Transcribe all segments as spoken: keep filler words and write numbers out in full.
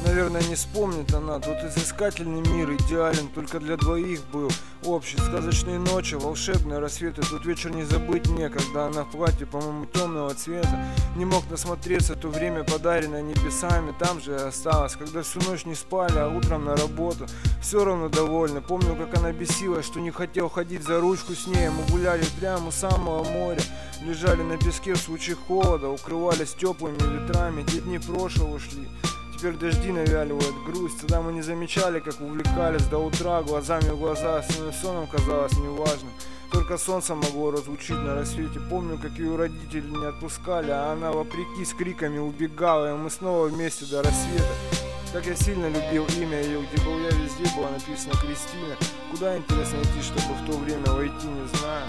Наверное, не вспомнит она. Тут изыскательный мир идеален, только для двоих был общий. Сказочные ночи, волшебные рассветы. Тут вечер не забыть мне, когда она в платье, по-моему, темного цвета. Не мог насмотреться, то время подаренное небесами. Там же и осталось, когда всю ночь не спали, а утром на работу. Все равно довольна. Помню, как она бесилась, что не хотел ходить за ручку с ней. Мы гуляли прямо у самого моря, лежали на песке в случае холода, укрывались теплыми ветрами. Те дни прошлого ушли, теперь дожди навяливают грусть. Тогда мы не замечали, как увлекались до утра, глазами в глаза. С соном казалось неважно, только солнце могло разлучить на рассвете. Помню, как ее родители не отпускали, а она вопреки с криками убегала, и мы снова вместе до рассвета. Как я сильно любил имя ее, где был я, везде было написано Кристина. Куда, интересно, идти, чтобы в то время войти, не знаю.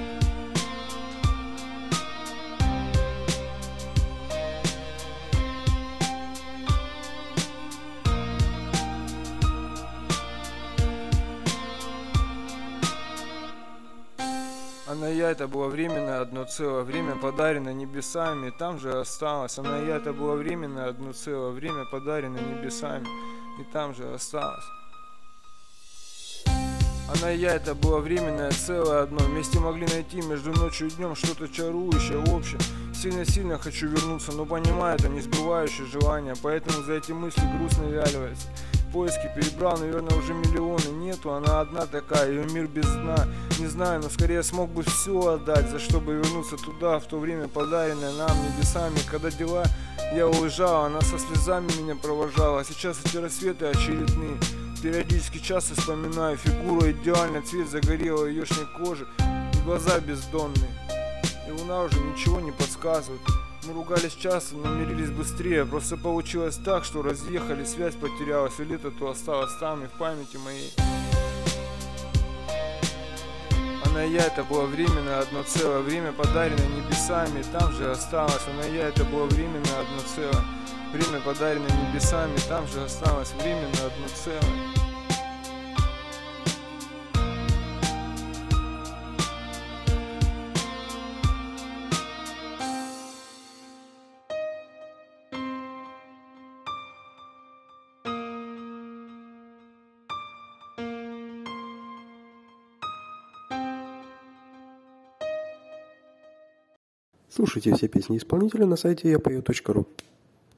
Она и я, это было временное одно целое, время подарено небесами, там же осталось. Она и я, это было временное одно целое, время подарено небесами, и там же осталось. Она и я, это было временное целое одно, вместе могли найти между ночью и днем что-то чарующее, общее. Сильно-сильно хочу вернуться, но понимаю, это не сбывающее желание, поэтому за эти мысли грустно вяливается. Поиски перебрал, наверное, уже миллионы. Нету, она одна такая, ее мир без дна. Не знаю, но скорее смог бы все отдать, за чтобы вернуться туда, в то время подаренное нам небесами. Когда дела я уезжал, она со слезами меня провожала. Сейчас эти рассветы очередные. Периодически часто вспоминаю фигуру идеальная, цвет загорелой еешней кожи и глаза бездонные. И луна уже ничего не подсказывает. Мы ругались часто, но мирились быстрее. Просто получилось так, что разъехались, связь потерялась, и лето то осталось там и в памяти моей. Она и я, это было временное одно целое, время подарено небесами, там же осталось. Она и я, это было временное одно целое, время подарено небесами, там же осталось, временно одно целое. Слушайте все песни исполнителя на сайте я пою точка ру.